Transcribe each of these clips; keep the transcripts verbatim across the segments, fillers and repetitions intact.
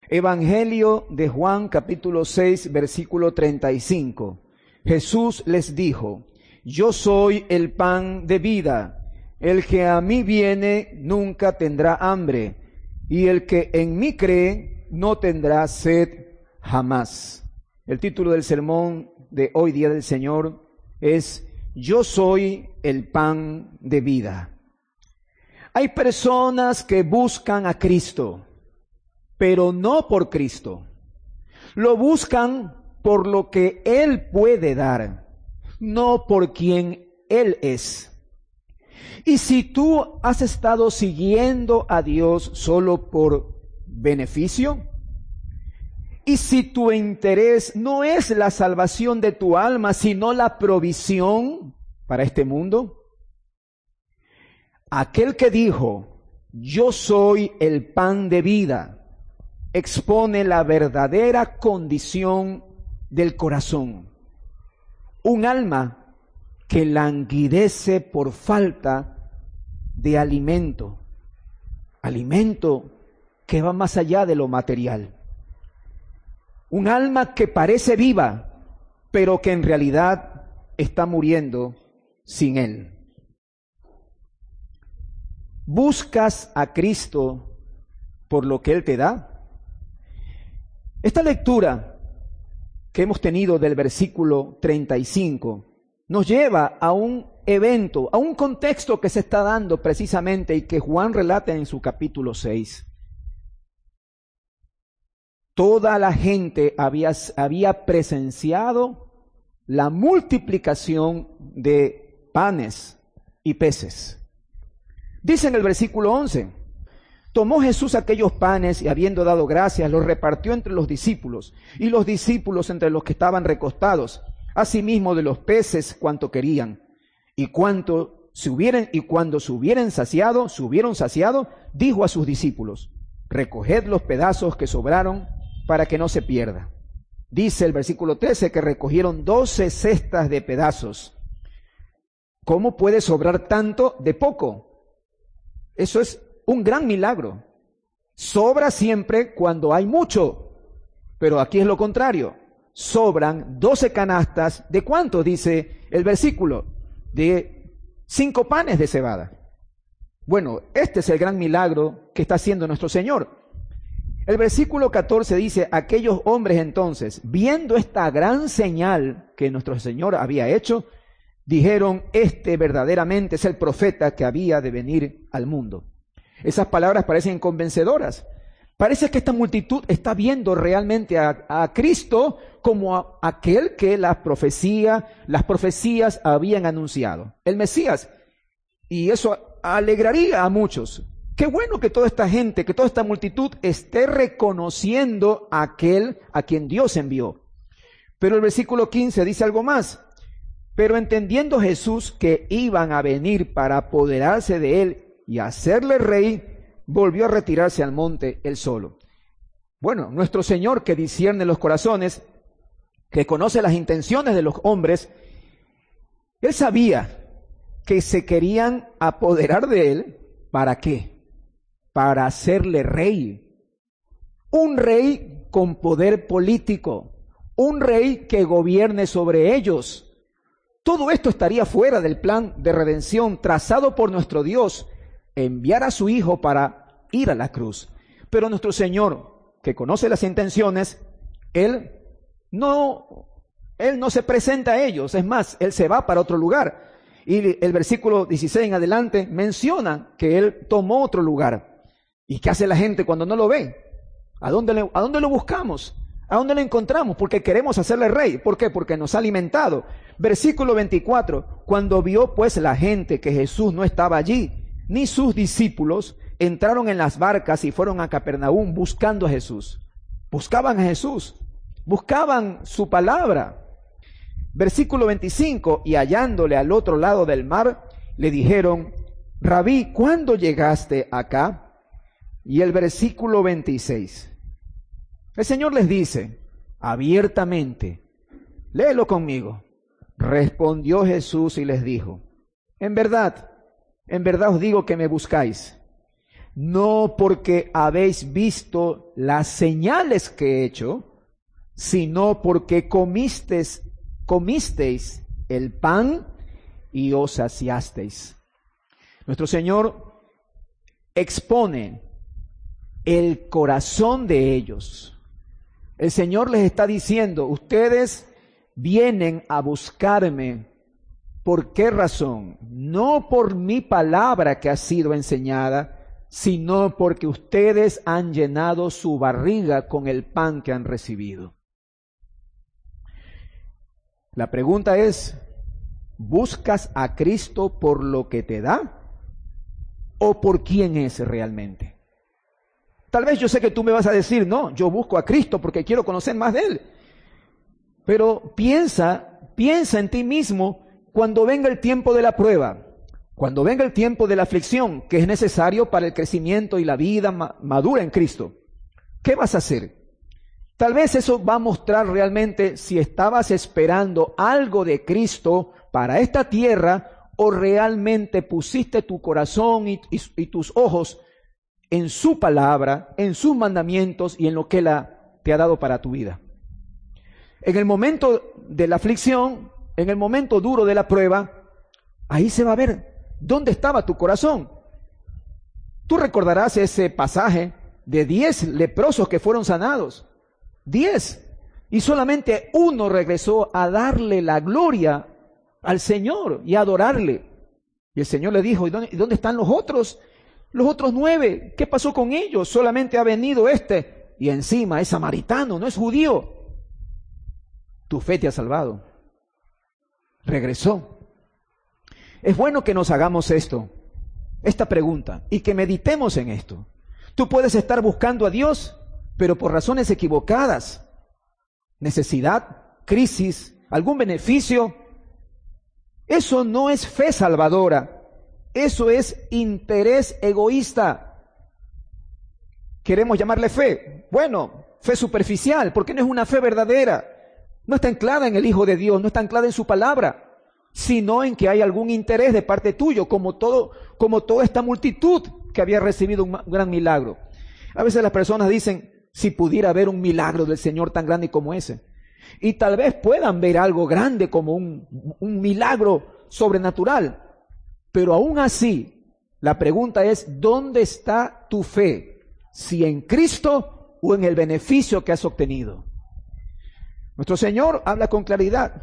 Evangelio de Juan, capítulo seis, versículo treinta y cinco. Jesús les dijo: yo soy el pan de vida. El que a mí viene nunca tendrá hambre, y el que en mí cree no tendrá sed jamás. El título del sermón de hoy día del Señor es: yo soy el pan de vida. Hay personas que buscan a Cristo, pero no por Cristo. Lo buscan por lo que Él puede dar, no por quien Él es. Y si tú has estado siguiendo a Dios solo por beneficio, y si tu interés no es la salvación de tu alma, sino la provisión para este mundo, aquel que dijo: yo soy el pan de vida, expone la verdadera condición del corazón. Un alma que languidece por falta de alimento, alimento que va más allá de lo material. Un alma que parece viva, pero que en realidad está muriendo sin Él. ¿Buscas a Cristo por lo que Él te da? Esta lectura que hemos tenido del versículo treinta y cinco nos lleva a un evento, a un contexto que se está dando precisamente y que Juan relata en su capítulo seis. Toda la gente había, había presenciado la multiplicación de panes y peces. Dice en el versículo once: tomó Jesús aquellos panes y habiendo dado gracias, los repartió entre los discípulos, y los discípulos entre los que estaban recostados, asimismo de los peces cuanto querían. Y cuanto se hubieran, y cuando se hubieran saciado, se hubieron saciado, dijo a sus discípulos: recoged los pedazos que sobraron, para que no se pierda. Dice el versículo trece que recogieron doce cestas de pedazos. ¿Cómo puede sobrar tanto de poco? Eso es un gran milagro. Sobra siempre cuando hay mucho, pero aquí es lo contrario. Sobran doce canastas. ¿De cuánto? Dice el versículo. De cinco panes de cebada. Bueno, este es el gran milagro que está haciendo nuestro Señor. El versículo catorce dice: aquellos hombres entonces, viendo esta gran señal que nuestro Señor había hecho, dijeron: este verdaderamente es el profeta que había de venir al mundo. Esas palabras parecen convencedoras. Parece que esta multitud está viendo realmente a, a Cristo como a, aquel que la profecía, las profecías habían anunciado, el Mesías. Y eso alegraría a muchos. Qué bueno que toda esta gente, que toda esta multitud esté reconociendo a aquel a quien Dios envió. Pero el versículo quince dice algo más. Pero entendiendo Jesús que iban a venir para apoderarse de él y hacerle rey, volvió a retirarse al monte él solo. Bueno, nuestro Señor, que discierne los corazones, que conoce las intenciones de los hombres, Él sabía que se querían apoderar de Él. ¿Para qué? Para hacerle rey. Un rey con poder político. Un rey que gobierne sobre ellos. Todo esto estaría fuera del plan de redención trazado por nuestro Dios, enviar a su Hijo para ir a la cruz. Pero nuestro Señor, que conoce las intenciones, Él no, Él no se presenta a ellos. Es más, Él se va para otro lugar. Y el versículo dieciséis en adelante menciona que Él tomó otro lugar. ¿Y qué hace la gente cuando no lo ve? ¿A dónde, le, ¿A dónde lo buscamos? ¿A dónde lo encontramos? Porque queremos hacerle rey. ¿Por qué? Porque nos ha alimentado. Versículo veinticuatro. Cuando vio pues la gente que Jesús no estaba allí, ni sus discípulos, entraron en las barcas y fueron a Capernaum buscando a Jesús. Buscaban a Jesús. Buscaban su palabra. Versículo veinticinco. Y hallándole al otro lado del mar, le dijeron: Rabí, ¿cuándo llegaste acá? Y el versículo veintiséis. El Señor les dice abiertamente, léelo conmigo. Respondió Jesús y les dijo: En verdad, en verdad os digo que me buscáis, no porque habéis visto las señales que he hecho, sino porque comisteis, comisteis el pan y os saciasteis. Nuestro Señor expone el corazón de ellos. El Señor les está diciendo, ustedes vienen a buscarme. ¿Por qué razón? No por mi palabra que ha sido enseñada, sino porque ustedes han llenado su barriga con el pan que han recibido. La pregunta es, ¿buscas a Cristo por lo que te da o por quién es realmente? Tal vez yo sé que tú me vas a decir, no, yo busco a Cristo porque quiero conocer más de Él. Pero piensa, piensa en ti mismo cuando venga el tiempo de la prueba, cuando venga el tiempo de la aflicción, que es necesario para el crecimiento y la vida ma- madura en Cristo. ¿Qué vas a hacer? Tal vez eso va a mostrar realmente si estabas esperando algo de Cristo para esta tierra o realmente pusiste tu corazón y, y, y tus ojos en su palabra, en sus mandamientos y en lo que Él ha, te ha dado para tu vida. En el momento de la aflicción, en el momento duro de la prueba, ahí se va a ver dónde estaba tu corazón. Tú recordarás ese pasaje de diez leprosos que fueron sanados. Diez. Y solamente uno regresó a darle la gloria al Señor y a adorarle. Y el Señor le dijo, ¿y dónde, y dónde están los otros? Los otros nueve, ¿qué pasó con ellos? Solamente ha venido este y encima es samaritano, no es judío. Tu fe te ha salvado. Regresó. Es bueno que nos hagamos esto, esta pregunta, y que meditemos en esto. Tú puedes estar buscando a Dios, pero por razones equivocadas. Necesidad, crisis, algún beneficio. Eso no es fe salvadora. Eso es interés egoísta. ¿Queremos llamarle fe? Bueno, fe superficial, porque no es una fe verdadera. No está anclada en el Hijo de Dios, no está anclada en su palabra, sino en que hay algún interés de parte tuyo, como todo, como toda esta multitud que había recibido un gran milagro. A veces las personas dicen, si pudiera haber un milagro del Señor tan grande como ese. Y tal vez puedan ver algo grande como un, un milagro sobrenatural. Pero aún así, la pregunta es, ¿dónde está tu fe? ¿Si en Cristo o en el beneficio que has obtenido? Nuestro Señor habla con claridad.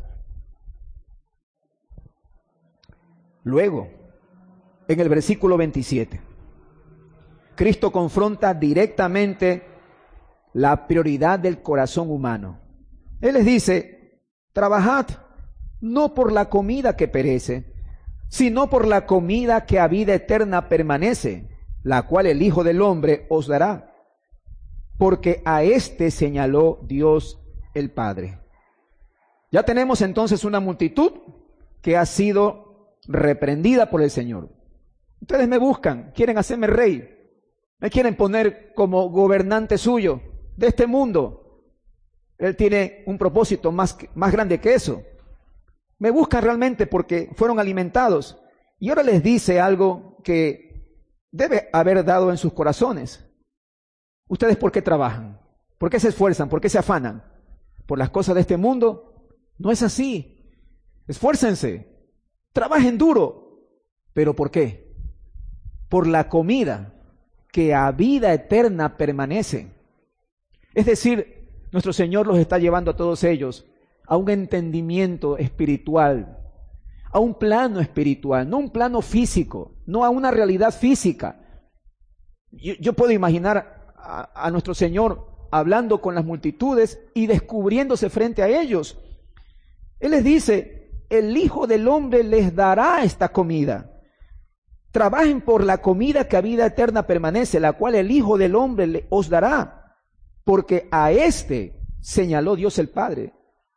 Luego, en el versículo veintisiete, Cristo confronta directamente la prioridad del corazón humano. Él les dice, trabajad no por la comida que perece, sino por la comida que a vida eterna permanece, la cual el Hijo del Hombre os dará, porque a éste señaló Dios el Padre. Ya tenemos entonces una multitud que ha sido reprendida por el Señor. Ustedes me buscan, quieren hacerme rey, me quieren poner como gobernante suyo de este mundo. Él tiene un propósito más, más grande que eso. Me buscan realmente porque fueron alimentados. Y ahora les dice algo que debe haber dado en sus corazones. ¿Ustedes por qué trabajan? ¿Por qué se esfuerzan? ¿Por qué se afanan? ¿Por las cosas de este mundo? No es así. Esfuércense. Trabajen duro. ¿Pero por qué? Por la comida que a vida eterna permanece. Es decir, nuestro Señor los está llevando a todos ellos a un entendimiento espiritual, a un plano espiritual, no un plano físico, no a una realidad física. Yo, yo puedo imaginar a, a nuestro Señor hablando con las multitudes y descubriéndose frente a ellos. Él les dice, el Hijo del Hombre les dará esta comida. Trabajen por la comida que a vida eterna permanece, la cual el Hijo del Hombre os dará, porque a éste señaló Dios el Padre.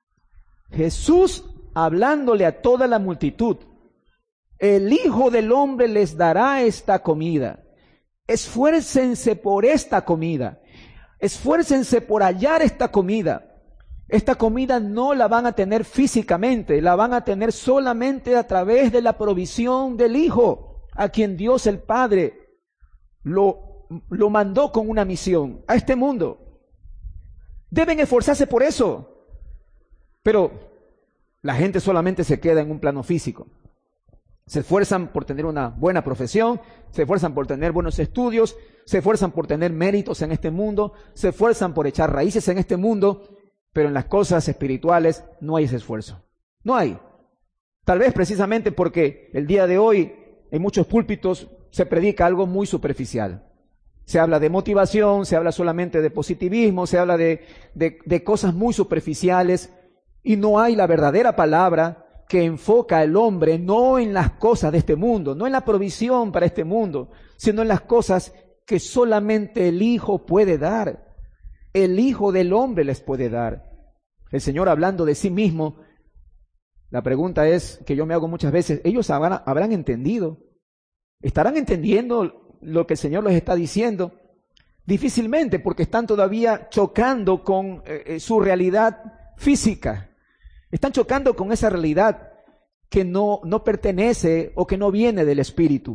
Jesús hablándole a toda la multitud, el Hijo del Hombre les dará esta comida. Esfuércense por esta comida, esfuércense por hallar esta comida. Esta comida no la van a tener físicamente, la van a tener solamente a través de la provisión del Hijo, a quien Dios el Padre lo, lo mandó con una misión a este mundo. Deben esforzarse por eso. Pero la gente solamente se queda en un plano físico. Se esfuerzan por tener una buena profesión, se esfuerzan por tener buenos estudios, se esfuerzan por tener méritos en este mundo, se esfuerzan por echar raíces en este mundo, pero en las cosas espirituales no hay ese esfuerzo. No hay. Tal vez precisamente porque el día de hoy en muchos púlpitos se predica algo muy superficial. Se habla de motivación, se habla solamente de positivismo, se habla de, de, de cosas muy superficiales y no hay la verdadera palabra que enfoca al hombre no en las cosas de este mundo, no en la provisión para este mundo, sino en las cosas que solamente el Hijo puede dar. El Hijo del hombre les puede dar. El Señor hablando de sí mismo, la pregunta es que yo me hago muchas veces, ¿ellos habrán, habrán entendido? ¿Estarán entendiendo lo que el Señor les está diciendo? Difícilmente, porque están todavía chocando con eh, su realidad física. Están chocando con esa realidad que no, no pertenece o que no viene del Espíritu.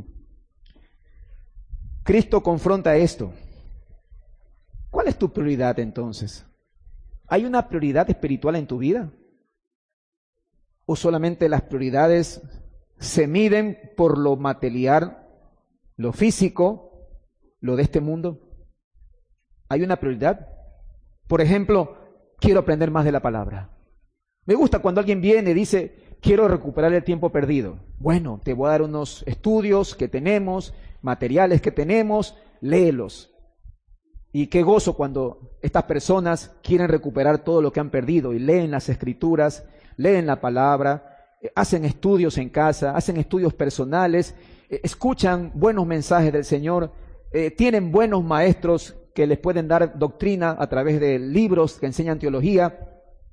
Cristo confronta esto. ¿Cuál es tu prioridad entonces? ¿Hay una prioridad espiritual en tu vida? ¿O solamente las prioridades se miden por lo material, lo físico, lo de este mundo? ¿Hay una prioridad? Por ejemplo, quiero aprender más de la palabra. Me gusta cuando alguien viene y dice, quiero recuperar el tiempo perdido. Bueno, te voy a dar unos estudios que tenemos, materiales que tenemos, léelos. Y qué gozo cuando estas personas quieren recuperar todo lo que han perdido y leen las Escrituras, leen la palabra, hacen estudios en casa, hacen estudios personales, escuchan buenos mensajes del Señor, eh, tienen buenos maestros que les pueden dar doctrina a través de libros que enseñan teología.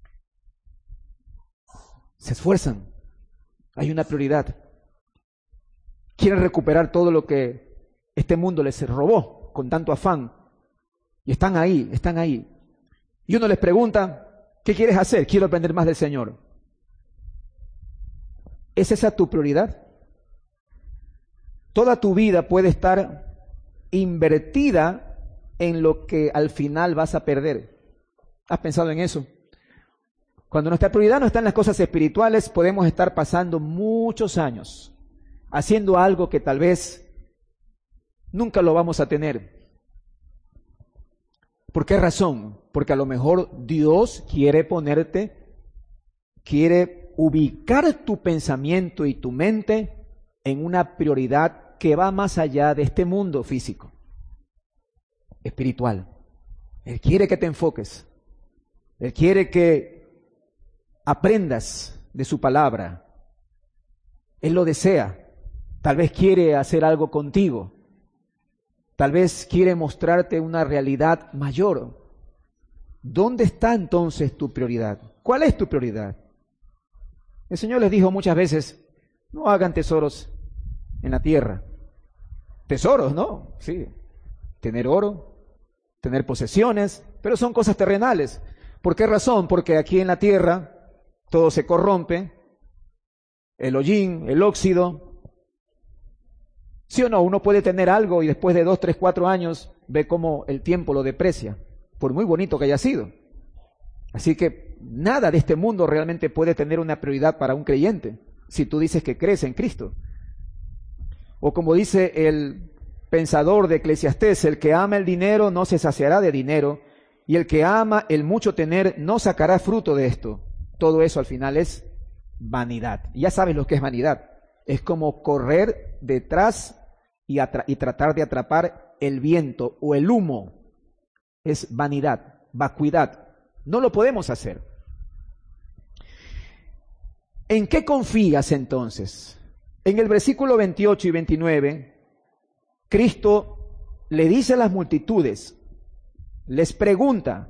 Se esfuerzan. Hay una prioridad. Quieren recuperar todo lo que este mundo les robó con tanto afán. Y están ahí, están ahí. Y uno les pregunta, ¿qué quieres hacer? Quiero aprender más del Señor. ¿Es esa tu prioridad? Toda tu vida puede estar invertida en lo que al final vas a perder. ¿Has pensado en eso? Cuando nuestra prioridad no está en las cosas espirituales, podemos estar pasando muchos años haciendo algo que tal vez nunca lo vamos a tener. ¿Por qué razón? Porque a lo mejor Dios quiere ponerte, quiere ubicar tu pensamiento y tu mente en una prioridad que va más allá de este mundo físico, espiritual. Él quiere que te enfoques. Él quiere que aprendas de su palabra. Él lo desea. Tal vez quiere hacer algo contigo. Tal vez quiere mostrarte una realidad mayor. ¿Dónde está entonces tu prioridad? ¿Cuál es tu prioridad? El Señor les dijo muchas veces, no hagan tesoros en la tierra. Tesoros, ¿no? Sí. Tener oro, tener posesiones, pero son cosas terrenales. ¿Por qué razón? Porque aquí en la tierra todo se corrompe, el hollín, el óxido. ¿Sí o no? Uno puede tener algo y después de dos, tres, cuatro años ve cómo el tiempo lo deprecia, por muy bonito que haya sido. Así que nada de este mundo realmente puede tener una prioridad para un creyente, si tú dices que crees en Cristo. O como dice el pensador de Eclesiastés, el que ama el dinero no se saciará de dinero, y el que ama el mucho tener no sacará fruto de esto. Todo eso al final es vanidad. Ya sabes lo que es vanidad. Es como correr detrás y, atra- y tratar de atrapar el viento o el humo. Es vanidad, vacuidad. No lo podemos hacer. ¿En qué confías entonces? En el versículo veintiocho y veintinueve, Cristo le dice a las multitudes, les pregunta,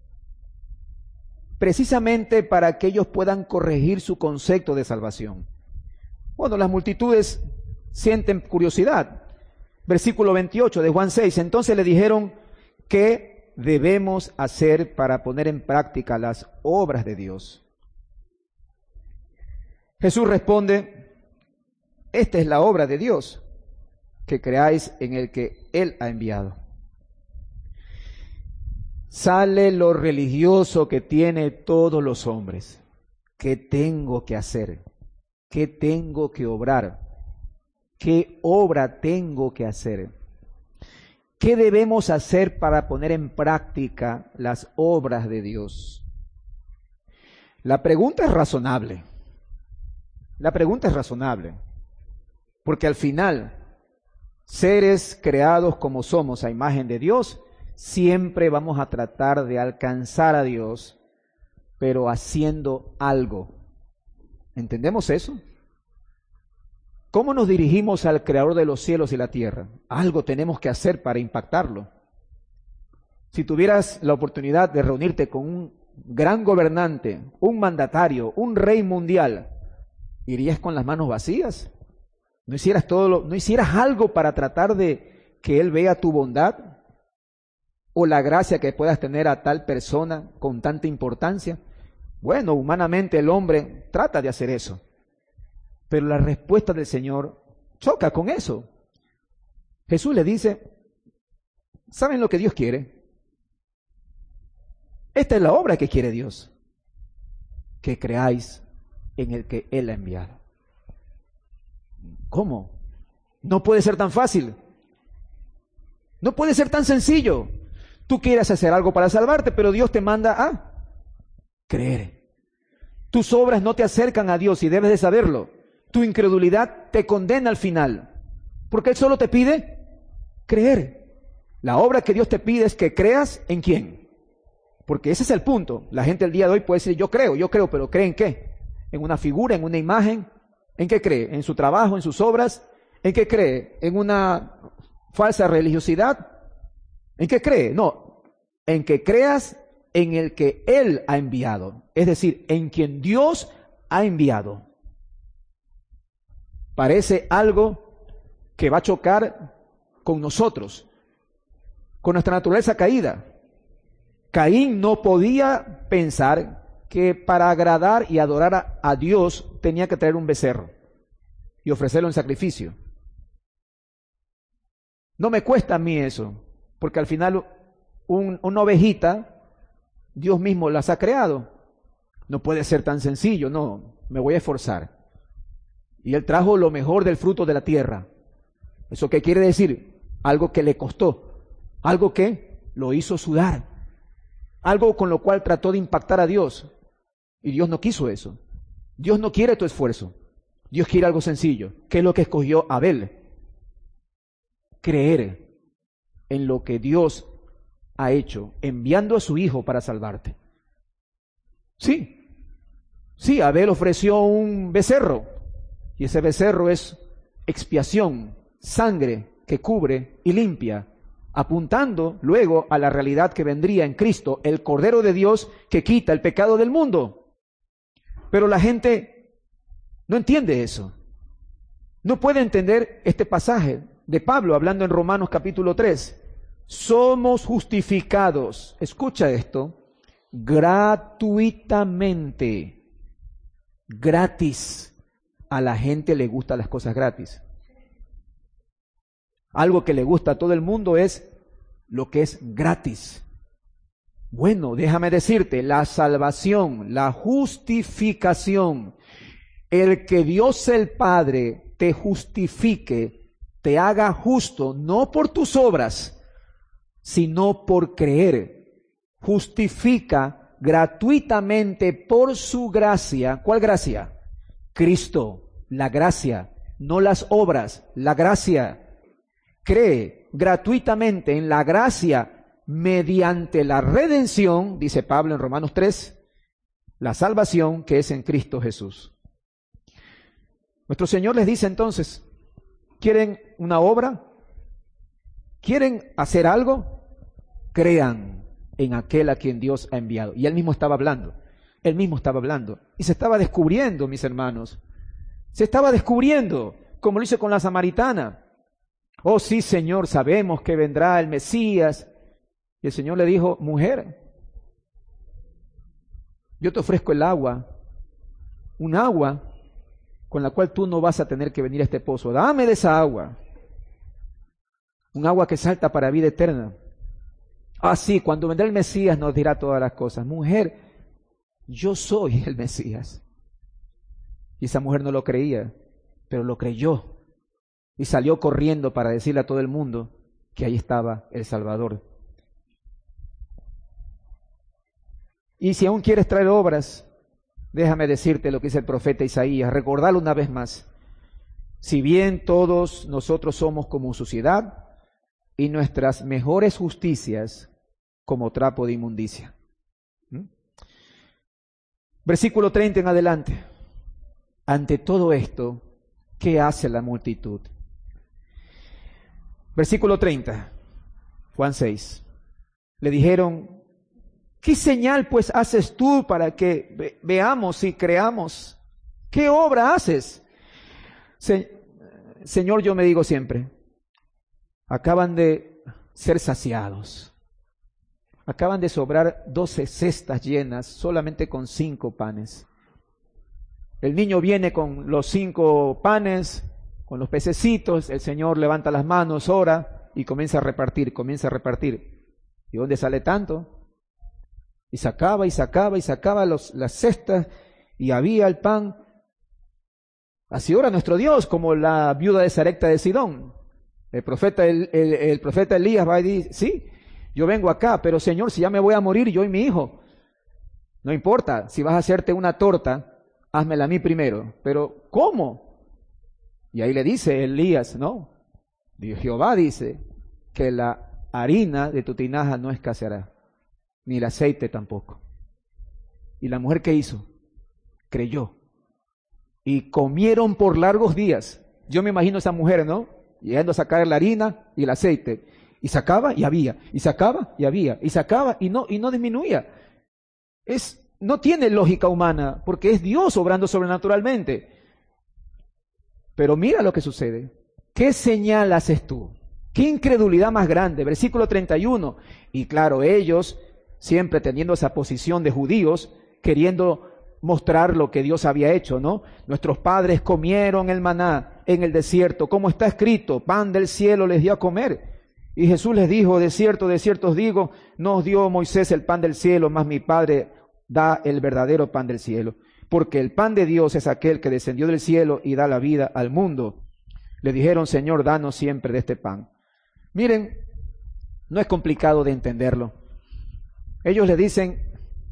precisamente para que ellos puedan corregir su concepto de salvación. Bueno, las multitudes sienten curiosidad. Versículo veintiocho de Juan seis, entonces le dijeron, ¿qué debemos hacer para poner en práctica las obras de Dios? Jesús responde, esta es la obra de Dios, que creáis en el que Él ha enviado. Sale lo religioso que tiene todos los hombres. ¿Qué tengo que hacer? ¿Qué tengo que obrar? ¿Qué obra tengo que hacer? ¿Qué debemos hacer para poner en práctica las obras de Dios? La pregunta es razonable. La pregunta es razonable. Porque al final, seres creados como somos a imagen de Dios, siempre vamos a tratar de alcanzar a Dios, pero haciendo algo. ¿Entendemos eso? ¿Cómo nos dirigimos al Creador de los cielos y la tierra? Algo tenemos que hacer para impactarlo. Si tuvieras la oportunidad de reunirte con un gran gobernante, un mandatario, un rey mundial, ¿irías con las manos vacías? ¿No hicieras todo lo, no hicieras algo para tratar de que él vea tu bondad o la gracia que puedas tener a tal persona con tanta importancia? Bueno, humanamente el hombre trata de hacer eso, pero la respuesta del Señor choca con eso. Jesús le dice, ¿saben lo que Dios quiere? Esta es la obra que quiere Dios, que creáis en el que Él ha enviado. ¿Cómo? No puede ser tan fácil. No puede ser tan sencillo. Tú quieres hacer algo para salvarte, pero Dios te manda a creer. Tus obras no te acercan a Dios y debes de saberlo. Tu incredulidad te condena al final, porque Él solo te pide creer. La obra que Dios te pide es que creas en quién. Porque ese es el punto. La gente el día de hoy puede decir, yo creo, yo creo, pero ¿cree en qué? ¿En una figura, en una imagen? ¿En qué cree? ¿En su trabajo, en sus obras? ¿En qué cree? ¿En una falsa religiosidad? ¿En qué cree? No, en que creas en el que Él ha enviado. Es decir, en quien Dios ha enviado. Parece algo que va a chocar con nosotros, con nuestra naturaleza caída. Caín no podía pensar que para agradar y adorar a, a Dios tenía que traer un becerro y ofrecerlo en sacrificio. No me cuesta a mí eso, porque al final un, una ovejita, Dios mismo las ha creado. No puede ser tan sencillo, no, me voy a esforzar. Y Él trajo lo mejor del fruto de la tierra. ¿Eso qué quiere decir? Algo que le costó, algo que lo hizo sudar, algo con lo cual trató de impactar a Dios. Y Dios no quiso eso. Dios no quiere tu esfuerzo. Dios quiere algo sencillo. ¿Qué es lo que escogió Abel? Creer en lo que Dios ha hecho, enviando a su hijo para salvarte. Sí, sí, Abel ofreció un becerro, y ese becerro es expiación, sangre que cubre y limpia, apuntando luego a la realidad que vendría en Cristo, el Cordero de Dios que quita el pecado del mundo. Pero la gente no entiende eso. No puede entender este pasaje de Pablo hablando en Romanos capítulo tres. Somos justificados, escucha esto, gratuitamente, gratis. A la gente le gustan las cosas gratis. Algo que le gusta a todo el mundo es lo que es gratis. Bueno, déjame decirte, la salvación, la justificación, el que Dios el Padre te justifique, te haga justo, no por tus obras, sino por creer. Justifica gratuitamente por su gracia. ¿Cuál gracia? Cristo, la gracia, no las obras, la gracia. Cree gratuitamente en la gracia mediante la redención, dice Pablo en Romanos tres, la salvación que es en Cristo Jesús. Nuestro Señor les dice entonces, ¿quieren una obra? ¿Quieren hacer algo? Crean en aquel a quien Dios ha enviado. Y Él mismo estaba hablando, Él mismo estaba hablando. Y se estaba descubriendo, mis hermanos, se estaba descubriendo, como lo hizo con la samaritana. Oh sí, Señor, sabemos que vendrá el Mesías. Y el Señor le dijo, mujer, yo te ofrezco el agua, un agua con la cual tú no vas a tener que venir a este pozo. Dame de esa agua. un agua que salta para vida eterna. Ah, sí, cuando vendrá el Mesías nos dirá todas las cosas. Mujer, yo soy el Mesías. Y esa mujer no lo creía, pero lo creyó. Y salió corriendo para decirle a todo el mundo que ahí estaba el Salvador. Y si aún quieres traer obras, déjame decirte lo que dice el profeta Isaías, recordarlo una vez más. Si bien todos nosotros somos como suciedad y nuestras mejores justicias como trapo de inmundicia. ¿Mm? Versículo treinta en adelante. Ante todo esto, ¿qué hace la multitud? Versículo treinta, Juan seis. Le dijeron, ¿qué señal pues haces tú para que ve- veamos y creamos? ¿Qué obra haces? Se- Señor, yo me digo siempre, acaban de ser saciados. Acaban de sobrar doce cestas llenas solamente con cinco panes. El niño viene con los cinco panes, con los pececitos, el Señor levanta las manos, ora y comienza a repartir, comienza a repartir. ¿Y dónde sale tanto? Y sacaba y sacaba y sacaba los, las cestas y había el pan. Así ora nuestro Dios, como la viuda de Sarepta de Sidón. El profeta, el, el, el profeta Elías va y dice, sí, yo vengo acá, pero Señor, si ya me voy a morir yo y mi hijo, no importa, si vas a hacerte una torta, házmela a mí primero. Pero, ¿cómo? Y ahí le dice Elías, no, Jehová dice que la harina de tu tinaja no escaseará, ni el aceite tampoco. ¿Y la mujer qué hizo? Creyó. Y comieron por largos días. Yo me imagino a esa mujer, ¿no? Llegando a sacar la harina y el aceite. Y sacaba y había, y sacaba y había, y sacaba y no, y no disminuía. Es, no tiene lógica humana, porque es Dios obrando sobrenaturalmente. Pero mira lo que sucede. ¿Qué señal haces tú? ¿Qué incredulidad más grande? Versículo treinta y uno. Y claro, ellos, siempre teniendo esa posición de judíos, queriendo mostrar lo que Dios había hecho, ¿no? Nuestros padres comieron el maná en el desierto, como está escrito, pan del cielo les dio a comer. Y Jesús les dijo, de cierto, de cierto os digo, no os dio Moisés el pan del cielo, mas mi Padre da el verdadero pan del cielo. Porque el pan de Dios es aquel que descendió del cielo y da la vida al mundo. Le dijeron, Señor, danos siempre de este pan. Miren, no es complicado de entenderlo. Ellos le dicen,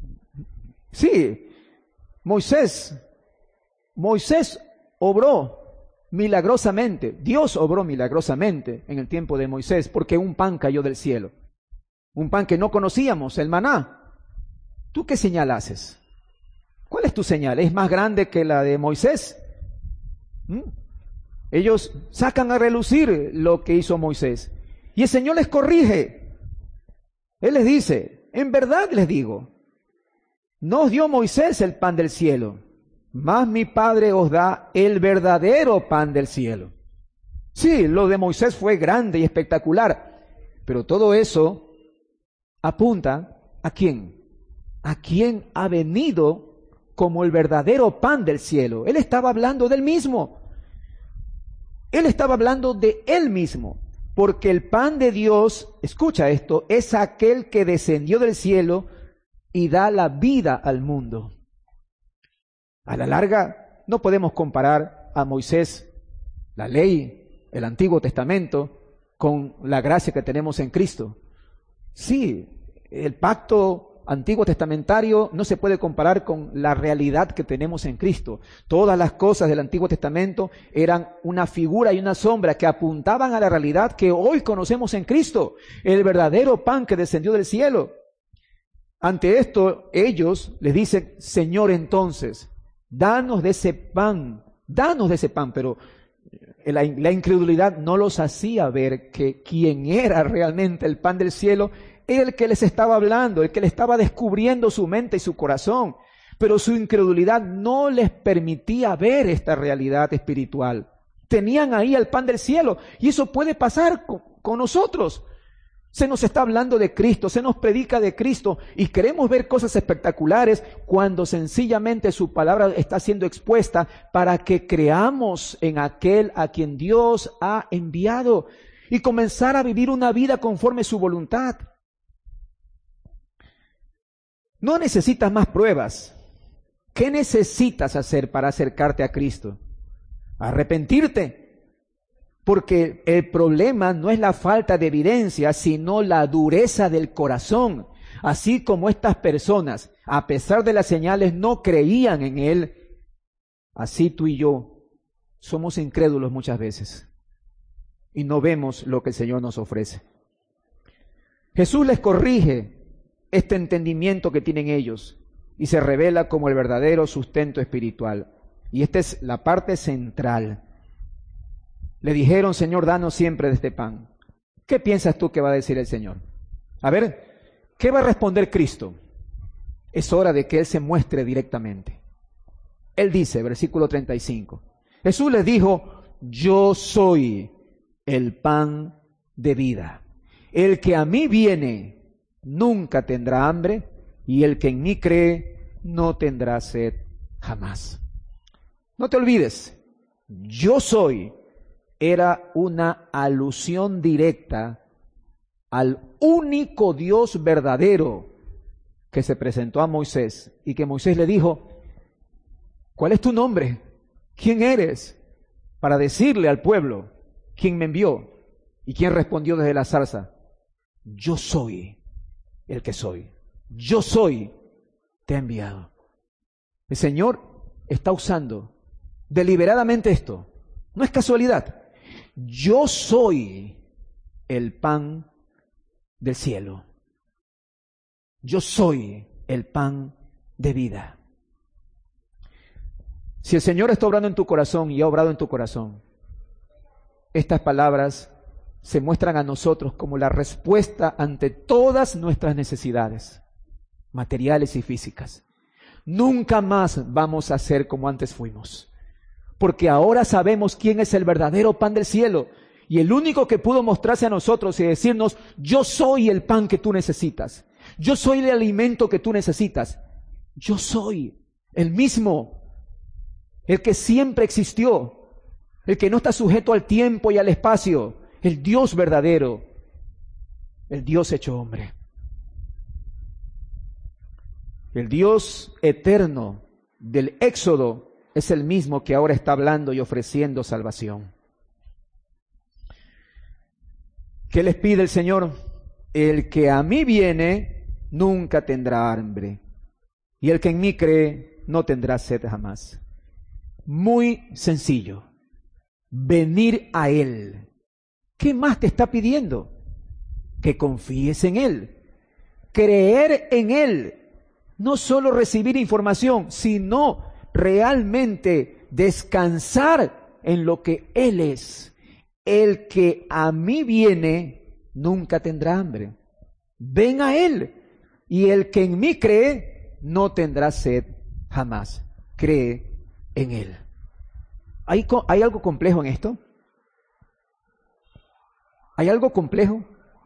sí, Moisés, Moisés obró milagrosamente, Dios obró milagrosamente en el tiempo de Moisés, porque un pan cayó del cielo, un pan que no conocíamos, el maná. ¿Tú qué señal haces? ¿Cuál es tu señal? ¿Es más grande que la de Moisés? ¿Mm? Ellos sacan a relucir lo que hizo Moisés, y el Señor les corrige. Él les dice, en verdad les digo, no os dio Moisés el pan del cielo, mas mi Padre os da el verdadero pan del cielo. Sí, lo de Moisés fue grande y espectacular, pero todo eso apunta ¿a quién? A quién ha venido como el verdadero pan del cielo. Él estaba hablando del mismo. Él estaba hablando de él mismo, porque el pan de Dios, escucha esto, es aquel que descendió del cielo y da la vida al mundo. A la larga, no podemos comparar a Moisés, la ley, el Antiguo Testamento, con la gracia que tenemos en Cristo. Sí, el pacto antiguo testamentario no se puede comparar con la realidad que tenemos en Cristo. Todas las cosas del Antiguo Testamento eran una figura y una sombra que apuntaban a la realidad que hoy conocemos en Cristo, el verdadero pan que descendió del cielo. Ante esto, ellos les dicen, Señor, entonces, danos de ese pan, danos de ese pan, pero la, la incredulidad no los hacía ver que quien era realmente el pan del cielo era el que les estaba hablando, el que les estaba descubriendo su mente y su corazón, pero su incredulidad no les permitía ver esta realidad espiritual. Tenían ahí el pan del cielo, y eso puede pasar con, con nosotros. Se nos está hablando de Cristo, se nos predica de Cristo y queremos ver cosas espectaculares cuando sencillamente su palabra está siendo expuesta para que creamos en aquel a quien Dios ha enviado. y comenzar a vivir una vida conforme a su voluntad. No necesitas más pruebas. ¿Qué necesitas hacer para acercarte a Cristo? Arrepentirte. Porque el problema no es la falta de evidencia, sino la dureza del corazón. Así como estas personas, a pesar de las señales, no creían en Él, así tú y yo somos incrédulos muchas veces y no vemos lo que el Señor nos ofrece. Jesús les corrige este entendimiento que tienen ellos y se revela como el verdadero sustento espiritual. Y esta es la parte central. Le dijeron, Señor, danos siempre de este pan. ¿Qué piensas tú que va a decir el Señor? A ver, ¿qué va a responder Cristo? Es hora de que Él se muestre directamente. Él dice, versículo treinta y cinco, Jesús les dijo, yo soy el pan de vida. El que a mí viene nunca tendrá hambre, y el que en mí cree no tendrá sed jamás. No te olvides, yo soy, era una alusión directa al único Dios verdadero que se presentó a Moisés y que Moisés le dijo, ¿cuál es tu nombre? ¿Quién eres? Para decirle al pueblo quién me envió. ¿Y quién respondió desde la zarza? Yo soy el que soy. Yo soy, te he enviado. El Señor está usando deliberadamente esto. No es casualidad. Yo soy el pan del cielo. Yo soy el pan de vida. Si el Señor está obrando en tu corazón y ha obrado en tu corazón, estas palabras se muestran a nosotros como la respuesta ante todas nuestras necesidades, materiales y físicas. Nunca más vamos a ser como antes fuimos, porque ahora sabemos quién es el verdadero pan del cielo, y el único que pudo mostrarse a nosotros y decirnos, yo soy el pan que tú necesitas, yo soy el alimento que tú necesitas, yo soy el mismo, el que siempre existió, el que no está sujeto al tiempo y al espacio, el Dios verdadero, el Dios hecho hombre. El Dios eterno del Éxodo es el mismo que ahora está hablando y ofreciendo salvación. ¿Qué les pide el Señor? El que a mí viene nunca tendrá hambre, y el que en mí cree no tendrá sed jamás. Muy sencillo. Venir a Él. ¿Qué más te está pidiendo? Que confíes en Él. Creer en Él. No solo recibir información, sino realmente descansar en lo que Él es. El que a mí viene nunca tendrá hambre. Ven a Él. Y el que en mí cree no tendrá sed jamás. Cree en Él. ¿Hay, ¿Hay algo complejo en esto? ¿Hay algo complejo?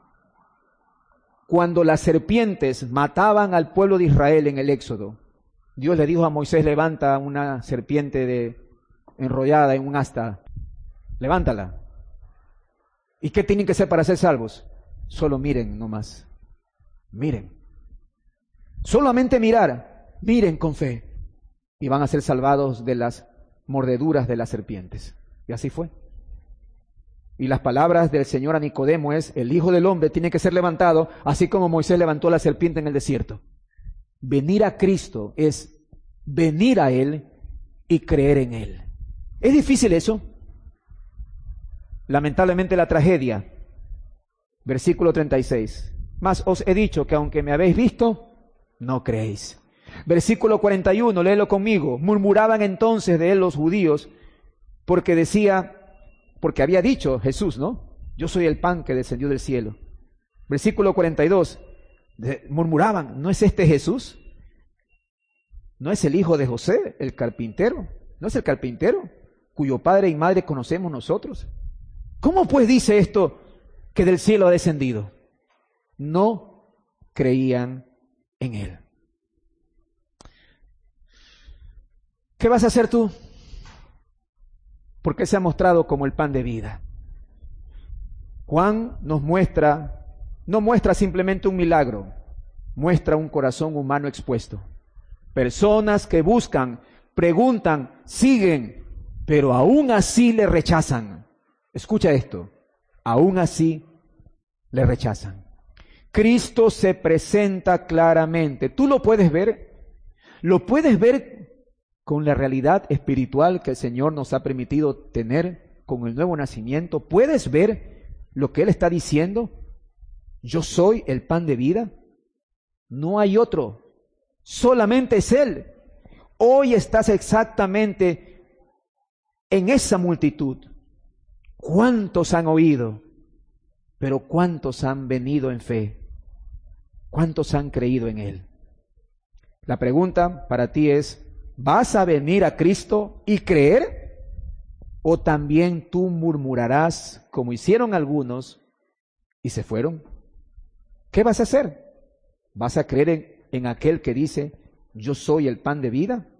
Cuando las serpientes mataban al pueblo de Israel en el Éxodo, Dios le dijo a Moisés, levanta una serpiente de, enrollada en un asta, levántala. ¿Y qué tienen que hacer para ser salvos? Solo miren nomás, miren. Solamente mirar, miren con fe, y van a ser salvados de las mordeduras de las serpientes. Y así fue. Y las palabras del Señor a Nicodemo es, el Hijo del Hombre tiene que ser levantado, así como Moisés levantó la serpiente en el desierto. Venir a Cristo es venir a Él y creer en Él. ¿Es difícil eso? Lamentablemente la tragedia. Versículo treinta y seis. Mas os he dicho que aunque me habéis visto, no creéis. Versículo cuarenta y uno, léelo conmigo. Murmuraban entonces de él los judíos, porque decía... Porque había dicho Jesús, ¿no? Yo soy el pan que descendió del cielo. Versículo cuarenta y dos. De, murmuraban, ¿no es este Jesús? ¿No es el hijo de José, el carpintero? ¿No es el carpintero cuyo padre y madre conocemos nosotros? ¿Cómo pues dice esto que del cielo ha descendido? No creían en él. ¿Qué vas a hacer tú? Porque se ha mostrado como el pan de vida. Juan nos muestra, no muestra simplemente un milagro, muestra un corazón humano expuesto. Personas que buscan, preguntan, siguen, pero aún así le rechazan. Escucha esto, aún así le rechazan. Cristo se presenta claramente. ¿Tú lo puedes ver? ¿Lo puedes ver con la realidad espiritual que el Señor nos ha permitido tener con el nuevo nacimiento? ¿Puedes ver lo que Él está diciendo? Yo soy el pan de vida. No hay otro. Solamente es Él. Hoy estás exactamente en esa multitud. ¿Cuántos han oído? Pero ¿cuántos han venido en fe? ¿Cuántos han creído en Él? La pregunta para ti es, ¿vas a venir a Cristo y creer? ¿O también tú murmurarás como hicieron algunos y se fueron? ¿Qué vas a hacer? ¿Vas a creer en, en aquel que dice, yo soy el pan de vida?